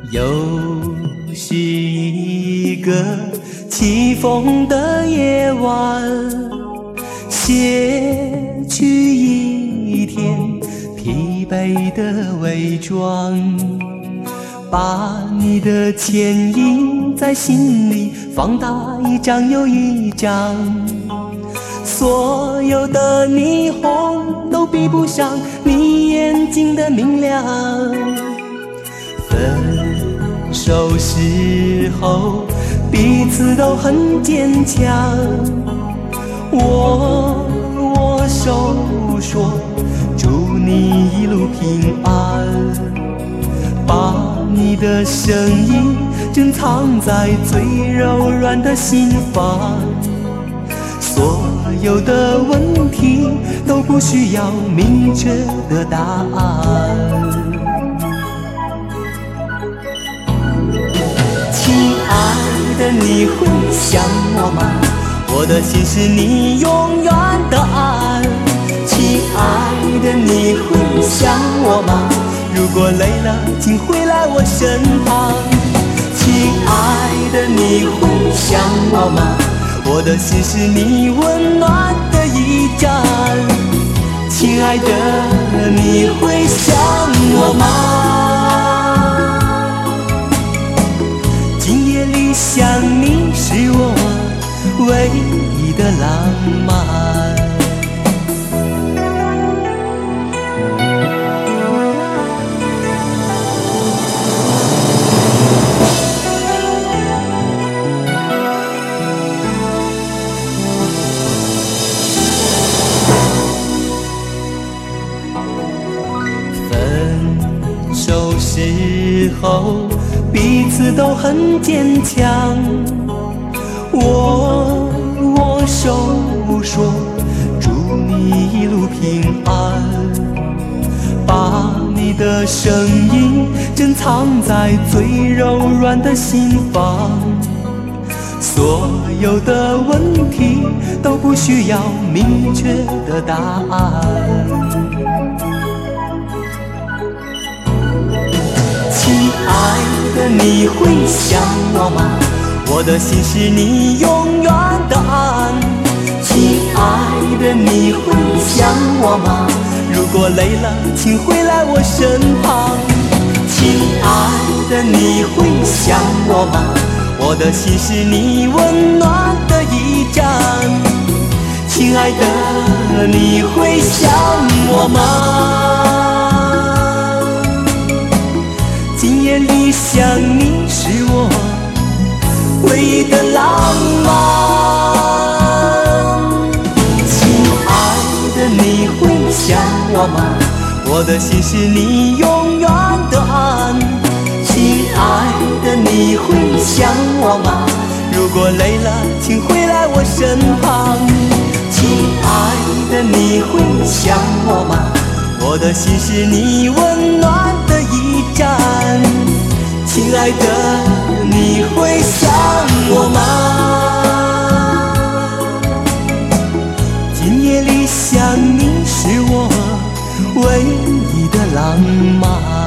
又是一个起风的夜晚，卸去一天疲惫的伪装，把你的歉意在心里放大一张又一张，所有的霓虹都比不上你眼睛的明亮。分手时候彼此都很坚强，握手说祝你一路平安，把你的声音珍藏在最柔软的心房，所有的问题都不需要明确的答案。亲爱的，你会想我吗？我的心是你永远的岸。亲爱的，你会想我吗？如果累了，请回来我身旁。亲爱的，你会想我吗？我的心是你温暖的驿站。亲爱的，你会想我吗？今夜里想你是我唯一的浪漫。分手时候彼此都很坚强，握手说祝你一路平安，把你的声音珍藏在最柔软的心房，所有的问题都不需要明确的答案。亲爱的，你会想我吗？我的心是你永远的岸。亲爱的，你会想我吗？如果累了，请回来我身旁。亲爱的，你会想我吗？我的心是你温暖的驿站。亲爱的，你会想我吗？今夜里想你是我唯一的浪漫。亲爱的，你会想我吗？我的心是你永远的岸。亲爱的，你会想我吗？如果累了，请回来我身旁。亲爱的，你会想我吗？我的心是你温暖的驿站。亲爱的，你会想我吗？今夜里想你是我唯一的浪漫。